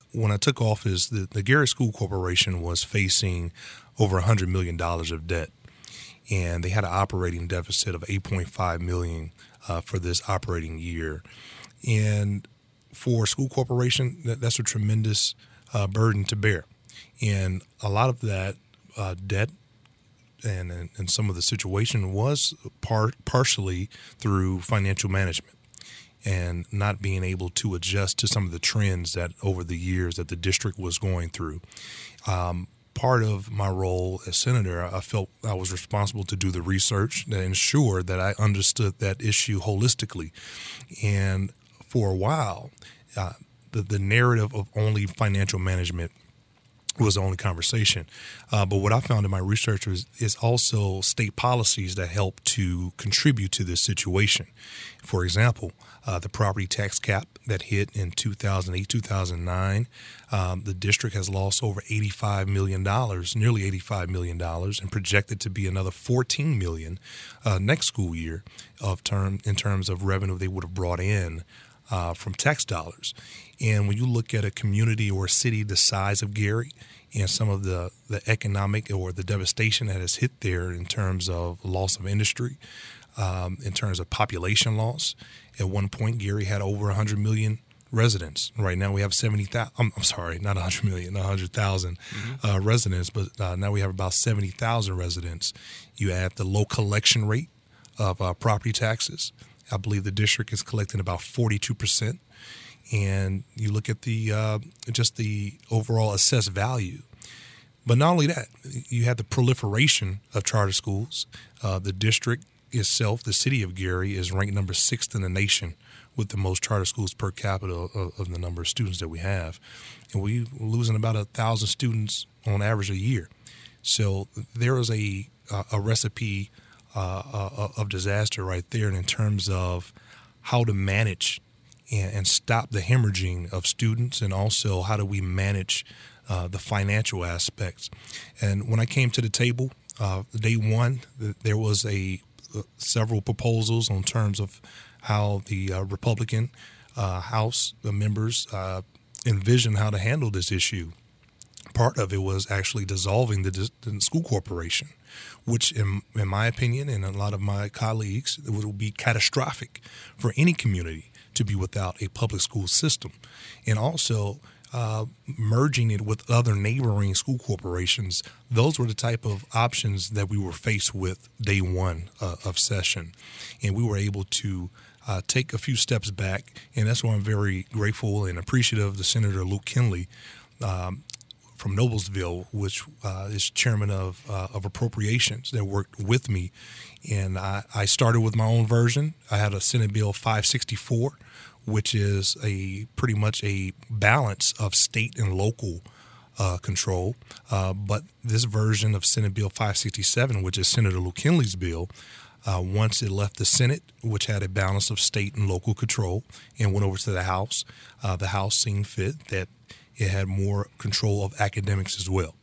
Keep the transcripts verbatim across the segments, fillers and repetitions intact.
when I took office, the, the Gary School Corporation was facing over one hundred million dollars of debt, and they had an operating deficit of eight point five million dollars uh, for this operating year. And for a school corporation, that, that's a tremendous uh, burden to bear. And a lot of that uh, debt and, and, and some of the situation was par- partially through financial management and not being able to adjust to some of the trends that over the years that the district was going through. Um, part of my role as senator, I felt I was responsible to do the research to ensure that I understood that issue holistically. And for a while, uh, the, the narrative of only financial management was the only conversation. Uh, but what I found in my research was is also state policies that help to contribute to this situation. For example, uh, the property tax cap that hit in two thousand eight, two thousand nine, um, the district has lost over eighty-five million dollars, nearly eighty-five million dollars, and projected to be another fourteen million dollars uh, next school year of term in terms of revenue they would have brought in uh, from tax dollars. And when you look at a community or a city the size of Gary and some of the, the economic or the devastation that has hit there in terms of loss of industry, um, in terms of population loss, at one point Gary had over one hundred million residents. Right now we have seventy thousand. I'm, I'm sorry, not one hundred million, one hundred thousand mm-hmm. uh, residents, but uh, now we have about seventy thousand residents. You add the low collection rate of uh, property taxes. I believe the district is collecting about forty-two percent. And you look at the uh, just the overall assessed value. But not only that, you have the proliferation of charter schools. Uh, the district itself, the city of Gary, is ranked number sixth in the nation with the most charter schools per capita of, of the number of students that we have. And we're losing about a thousand students on average a year. So there is a, a recipe uh, uh, of disaster right there in terms of how to manage and, and stop the hemorrhaging of students, and also how do we manage uh, the financial aspects. And when I came to the table, uh, day one, there was a uh, several proposals on terms of how the uh, Republican uh, House the members uh, envisioned how to handle this issue. Part of it was actually dissolving the, the school corporation, which in, in my opinion and a lot of my colleagues, it would be catastrophic for any community to be without a public school system. And also uh, merging it with other neighboring school corporations. Those were the type of options that we were faced with day one uh, of session. And we were able to uh, take a few steps back. And that's why I'm very grateful and appreciative to Senator Luke Kinley um, from Noblesville, which uh, is chairman of uh, of appropriations, that worked with me. And I, I started with my own version. I had a Senate Bill five sixty-four, which is a pretty much a balance of state and local uh, control. Uh, but this version of Senate Bill five sixty-seven, which is Senator Luke Kinley's bill, uh, once it left the Senate, which had a balance of state and local control, and went over to the House, uh, the House seen fit that it had more control of academics as well.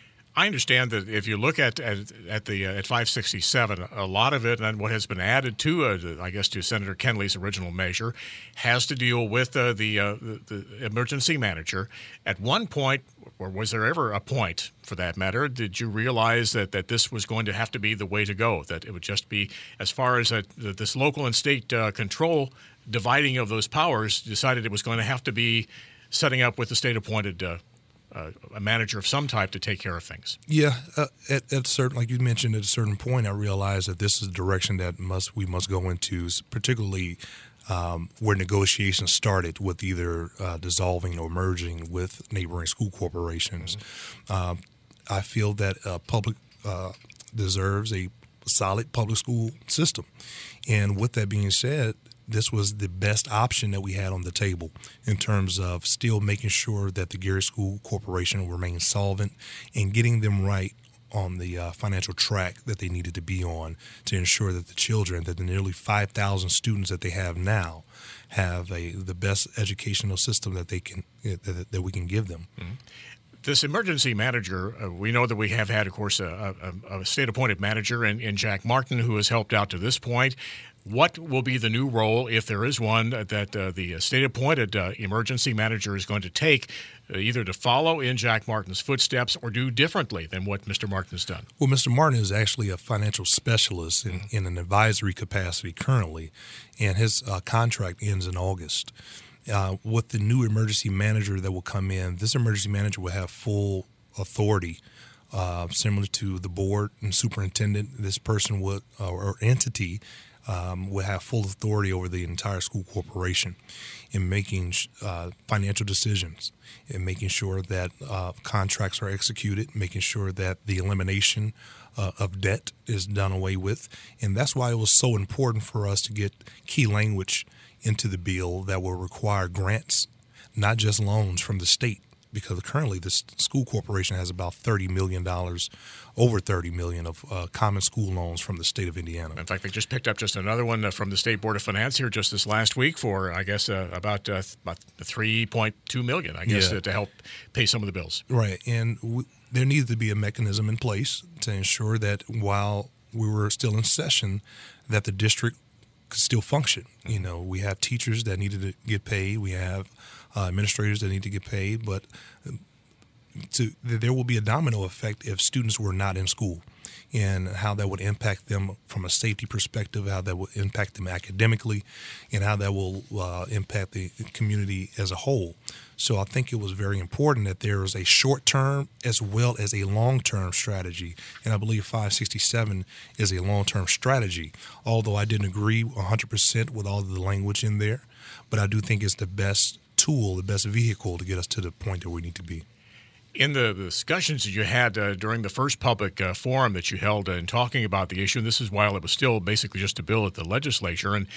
I understand that if you look at at, at the uh, at five sixty-seven, a lot of it and what has been added to, uh, I guess, to Senator Kinley's original measure, has to deal with uh, the, uh, the the emergency manager. At one point, or was there ever a point, for that matter, did you realize that, that this was going to have to be the way to go? That it would just be, as far as uh, this local and state uh, control, dividing of those powers, decided it was going to have to be setting up with the state-appointed uh, uh, a manager of some type to take care of things. Yeah, uh, at, at certain, like you mentioned, at a certain point, I realized that this is the direction that must we must go into, particularly um, where negotiations started with either uh, dissolving or merging with neighboring school corporations. Mm-hmm. Um, I feel that uh, public uh, deserves a solid public school system, and with that being said, this was the best option that we had on the table in terms of still making sure that the Gary School Corporation remained solvent and getting them right on the uh, financial track that they needed to be on to ensure that the children, that the nearly five thousand students that they have now, have a the best educational system that they can that, that we can give them. Mm-hmm. This emergency manager, uh, we know that we have had, of course, a, a, a state-appointed manager in, in Jack Martin who has helped out to this point. what will be the new role, if there is one, that uh, the state-appointed uh, emergency manager is going to take, uh, either to follow in Jack Martin's footsteps or do differently than what Mister Martin has done? Well, Mister Martin is actually a financial specialist in, in an advisory capacity currently, and his uh, contract ends in August. Uh, with the new emergency manager that will come in, this emergency manager will have full authority, uh, similar to the board and superintendent. This person would, uh, or entity, um, will have full authority over the entire school corporation in making uh, financial decisions, in making sure that uh, contracts are executed, making sure that the elimination uh, of debt is done away with. And that's why it was so important for us to get key language into the bill that will require grants, not just loans from the state, because currently the school corporation has about thirty million dollars, over thirty million dollars of uh, common school loans from the state of Indiana. In fact, they just picked up just another one uh, from the State Board of Finance here just this last week for, I guess, uh, about, uh, about three point two million dollars, I guess, Yeah. to, to help pay some of the bills. Right, and we, there needs to be a mechanism in place to ensure that while we were still in session, that the district could still function. You know, we have teachers that needed to get paid. We have uh, administrators that need to get paid. But to, there will be a domino effect if students were not in school, and how that would impact them from a safety perspective, how that would impact them academically, and how that will uh, impact the community as a whole. So I think it was very important that there was a short-term as well as a long-term strategy, and I believe five sixty-seven is a long-term strategy, although I didn't agree one hundred percent with all of the language in there, but I do think it's the best tool, the best vehicle to get us to the point that we need to be. In the discussions that you had uh, during the first public uh, forum that you held uh, in talking about the issue, and this is while it was still basically just a bill at the legislature, and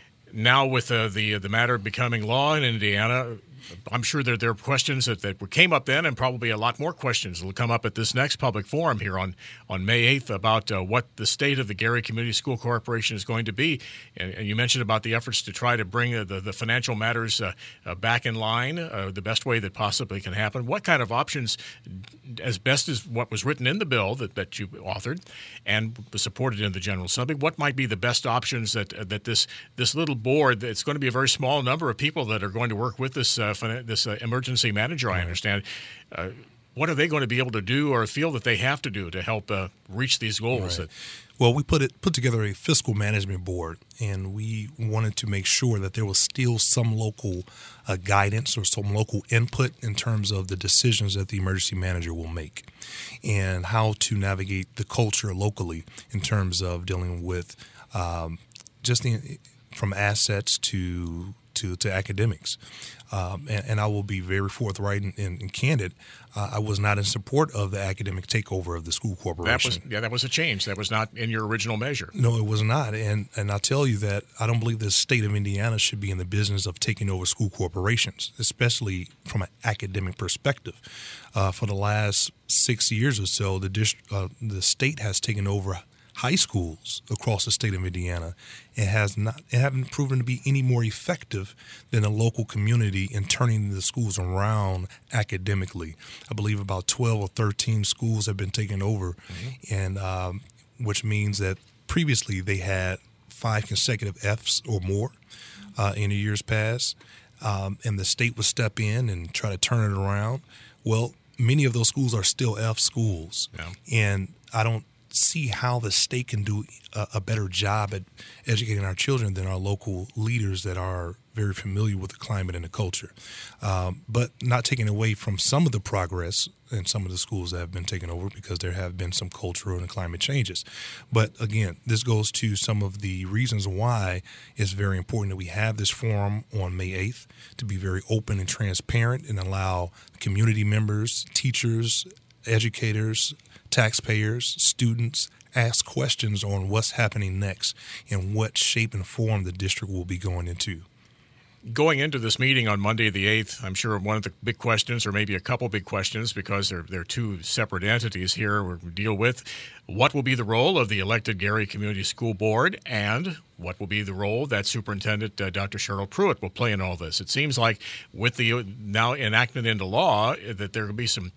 now with uh, the the matter becoming law in Indiana, I'm sure there, there are questions that, that came up then, and probably a lot more questions will come up at this next public forum here on, on May eighth about uh, what the state of the Gary Community School Corporation is going to be. And, and you mentioned about the efforts to try to bring uh, the, the financial matters uh, uh, back in line uh, the best way that possibly can happen. What kind of options, as best as what was written in the bill that, that you authored and was supported in the General Assembly, what might be the best options that, uh, that this, this little board, it's going to be a very small number of people that are going to work with this uh, this uh, emergency manager, I understand. Uh, what are they going to be able to do or feel that they have to do to help uh, reach these goals? Right. That, well, we put it put together a fiscal management board, and we wanted to make sure that there was still some local uh, guidance or some local input in terms of the decisions that the emergency manager will make, and how to navigate the culture locally in terms of dealing with um, just the, from assets to to, to academics. Um, and, and I will be very forthright and, and, and candid. Uh, I was not in support of the academic takeover of the school corporation. that was, yeah, that was a change. That was not in your original measure. No, it was not. And and I'll tell you that I don't believe the state of Indiana should be in the business of taking over school corporations, especially from an academic perspective. Uh, for the last six years or so, the dist- uh, the state has taken over high schools across the state of Indiana. It has not, it haven't proven to be any more effective than a local community in turning the schools around academically. I believe about twelve or thirteen schools have been taken over, mm-hmm. and um, which means that previously they had five consecutive Fs or more uh, in the years past, um, and the state would step in and try to turn it around. Well, many of those schools are still F schools, yeah. and I don't see how the state can do a, a better job at educating our children than our local leaders that are very familiar with the climate and the culture. Um, but not taking away from some of the progress in some of the schools that have been taken over, because there have been some cultural and climate changes. But again, this goes to some of the reasons why it's very important that we have this forum on May eighth to be very open and transparent and allow community members, teachers, educators, taxpayers, students ask questions on what's happening next and what shape and form the district will be going into. Going into this meeting on Monday the eighth, I'm sure one of the big questions, or maybe a couple big questions, because they're, they're two separate entities here we deal with, what will be the role of the elected Gary Community School Board, and what will be the role that Superintendent uh, Doctor Cheryl Pruitt will play in all this? It seems like with the now enactment into law that there will be some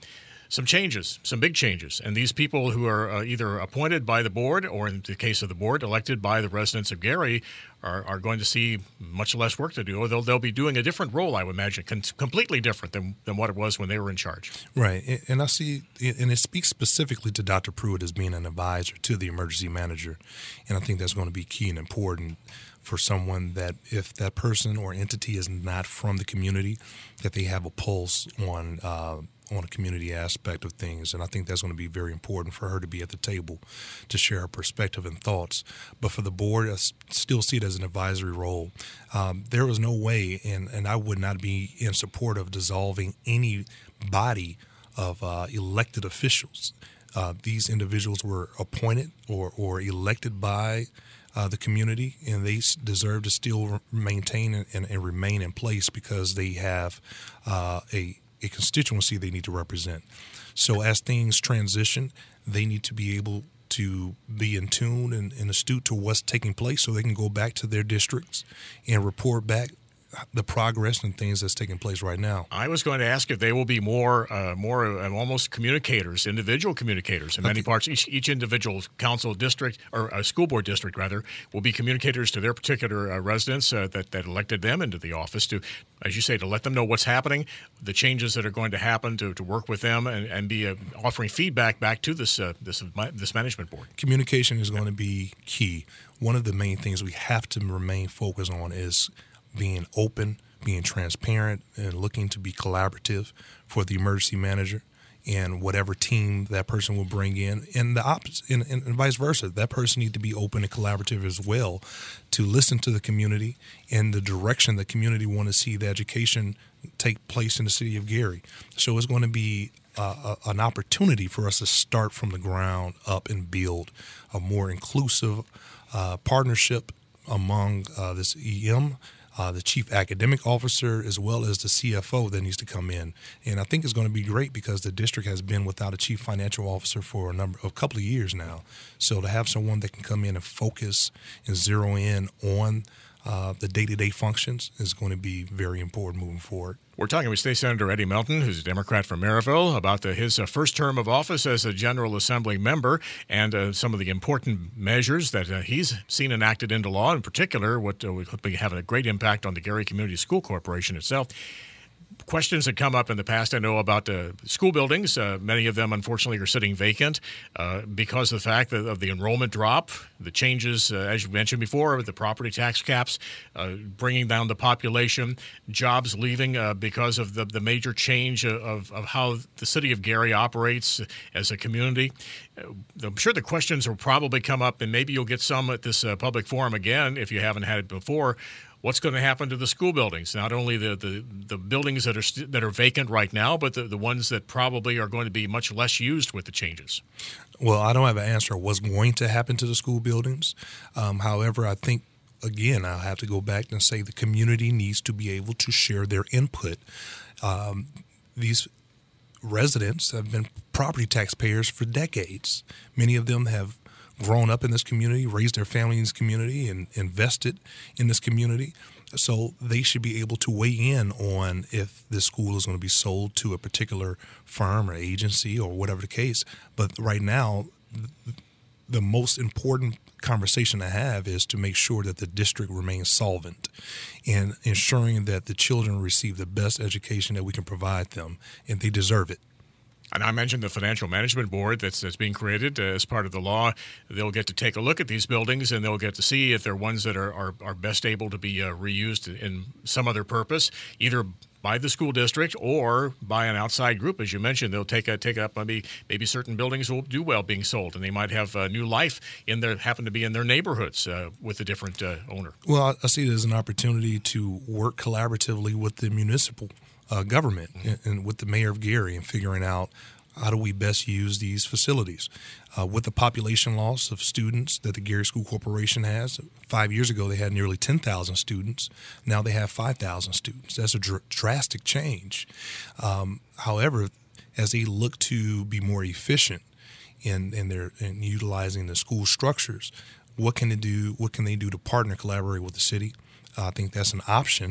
some changes, some big changes. And these people who are uh, either appointed by the board or, in the case of the board, elected by the residents of Gary are, are going to see much less work to do, or they'll, they'll be doing a different role, I would imagine, con- completely different than, than what it was when they were in charge. Right. And I see, and it speaks specifically to Doctor Pruitt as being an advisor to the emergency manager. And I think that's going to be key and important for someone that if that person or entity is not from the community, that they have a pulse on uh, on a community aspect of things. And I think that's going to be very important for her to be at the table to share her perspective and thoughts. But for the board, I still see it as an advisory role. Um, there was no way, and, and I would not be in support of dissolving any body of uh, elected officials. Uh, these individuals were appointed or, or elected by Uh, the community, and they deserve to still maintain and, and, and remain in place because they have uh, a, a constituency they need to represent. So as things transition, they need to be able to be in tune and, and astute to what's taking place so they can go back to their districts and report back the progress and things that's taking place right now. I was going to ask if they will be more, uh, more uh, almost communicators, individual communicators. In many parts, each, each individual council district or uh, school board district, rather, will be communicators to their particular uh, residents uh, that, that elected them into the office to, as you say, to let them know what's happening, the changes that are going to happen, to, to work with them and, and be uh, offering feedback back to this, uh, this, this management board. Communication is going to be key. One of the main things we have to remain focused on is being open, being transparent, and looking to be collaborative for the emergency manager and whatever team that person will bring in, and the opposite, and, and, and vice versa. That person needs to be open and collaborative as well to listen to the community and the direction the community want to see the education take place in the city of Gary. So it's going to be uh, a, an opportunity for us to start from the ground up and build a more inclusive uh, partnership among uh, this E M, Uh, the chief academic officer, as well as the C F O that needs to come in. And I think it's going to be great because the district has been without a chief financial officer for a number, a couple of years now. So to have someone that can come in and focus and zero in on uh, the day-to-day functions is going to be very important moving forward. We're talking with State Senator Eddie Melton, who's a Democrat from Maryville, about the, his uh, first term of office as a General Assembly member and uh, some of the important measures that uh, he's seen enacted into law, in particular what uh, will be having a great impact on the Gary Community School Corporation itself. Questions that come up in the past, I know, about uh, school buildings. Uh, many of them, unfortunately, are sitting vacant uh, because of the fact that of the enrollment drop, the changes, uh, as you mentioned before, the property tax caps, uh, bringing down the population, jobs leaving uh, because of the, the major change of, of how the city of Gary operates as a community. Uh, I'm sure the questions will probably come up, and maybe you'll get some at this uh, public forum again if you haven't had it before. What's going to happen to the school buildings? Not only the, the, the buildings that are st- that are vacant right now, but the, the ones that probably are going to be much less used with the changes. Well, I don't have an answer what's going to happen to the school buildings. Um, however, I think, again, I'll have to go back and say the community needs to be able to share their input. Um, these residents have been property taxpayers for decades. Many of them have grown up in this community, raised their family in this community, and invested in this community. So they should be able to weigh in on if this school is going to be sold to a particular firm or agency or whatever the case. But right now, the most important conversation to have is to make sure that the district remains solvent and ensuring that the children receive the best education that we can provide them, and they deserve it. And I mentioned the Financial Management Board that's, that's being created uh, as part of the law. They'll get to take a look at these buildings, and they'll get to see if they're ones that are, are, are best able to be uh, reused in some other purpose, either by the school district or by an outside group. As you mentioned, they'll take a, take up maybe maybe certain buildings will do well being sold, and they might have a new life in their happen to be in their neighborhoods uh, with a different uh, owner. Well, I see it as an opportunity to work collaboratively with the municipal Uh, government mm-hmm. and, and with the mayor of Gary and figuring out how do we best use these facilities. Uh, with the population loss of students that the Gary School Corporation has, five years ago they had nearly ten thousand students. Now they have five thousand students. That's a dr- drastic change. Um, however, as they look to be more efficient in, in their in utilizing the school structures, what can they do? What can they do to partner, collaborate with the city? Uh, I think that's an option.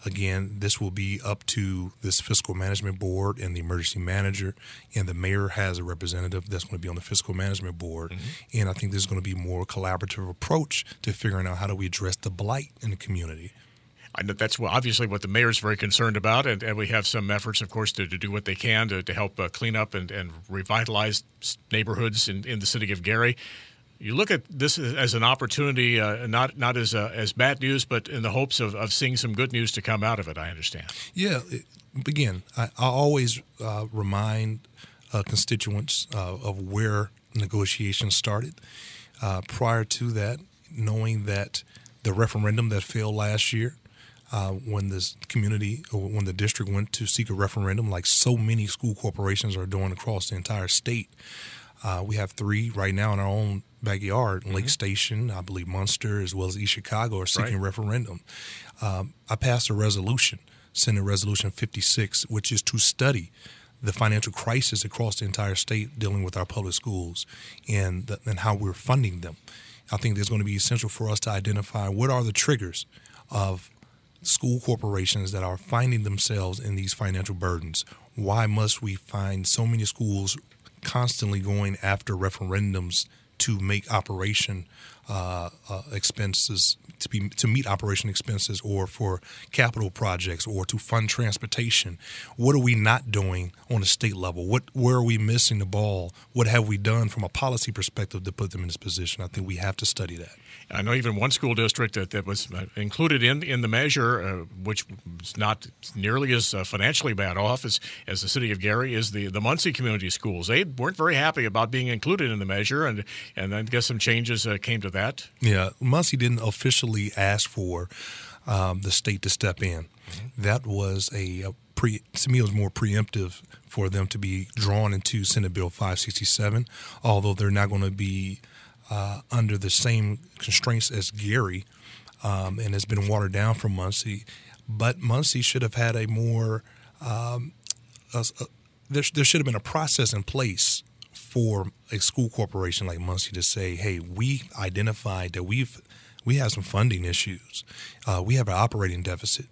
Again, this will be up to this fiscal management board and the emergency manager, and the mayor has a representative that's going to be on the fiscal management board. Mm-hmm. And I think there's going to be a more collaborative approach to figuring out how do we address the blight in the community. I know that's obviously what the mayor is very concerned about, and, and we have some efforts, of course, to, to do what they can to, to help uh, clean up and, and revitalize neighborhoods in, in the city of Gary. You look at this as an opportunity, uh, not not as uh, as bad news, but in the hopes of, of seeing some good news to come out of it, I understand. Yeah. Again, I, I always uh, remind uh, constituents uh, of where negotiations started. Uh, prior to that, knowing that the referendum that failed last year, Uh, when this community, or when the district went to seek a referendum, like so many school corporations are doing across the entire state. Uh, we have three right now in our own backyard. Mm-hmm. Lake Station, I believe Munster, as well as East Chicago are seeking right. referendum. Um, I passed a resolution, Senate Resolution fifty-six, which is to study the financial crisis across the entire state dealing with our public schools and, the, and how we're funding them. I think there's going to be essential for us to identify what are the triggers of school corporations that are finding themselves in these financial burdens. Why must we find so many schools constantly going after referendums to make operation uh, uh, expenses, to be to meet operation expenses, or for capital projects, or to fund transportation? What are we not doing on a state level? What where are we missing the ball? What have we done from a policy perspective to put them in this position? I think we have to study that. I know even one school district that, that was included in in the measure, uh, which was not nearly as uh, financially bad off as, as the city of Gary, is the, the Muncie Community Schools. They weren't very happy about being included in the measure, and, and I guess some changes uh, came to that. Yeah, Muncie didn't officially ask for um, the state to step in. Mm-hmm. That was a, a pre. To me, it was more preemptive for them to be drawn into Senate Bill five sixty-seven, although they're not going to be Uh, under the same constraints as Gary, um, and has been watered down from Muncie. But Muncie should have had a more um, a, a, there, there should have been a process in place for a school corporation like Muncie to say, "Hey, we identified that we've we have some funding issues. Uh, we have an operating deficit,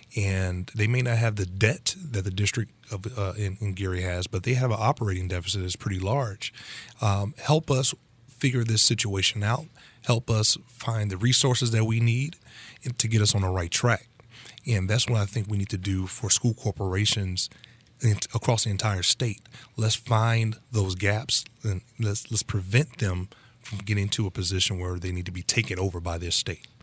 and they may not have the debt that the district of uh, in, in Gary has, but they have an operating deficit that's pretty large. Um, help us figure this situation out, help us find the resources that we need to get us on the right track." And that's what I think we need to do for school corporations across the entire state. Let's find those gaps and let's let's prevent them from getting to a position where they need to be taken over by this state.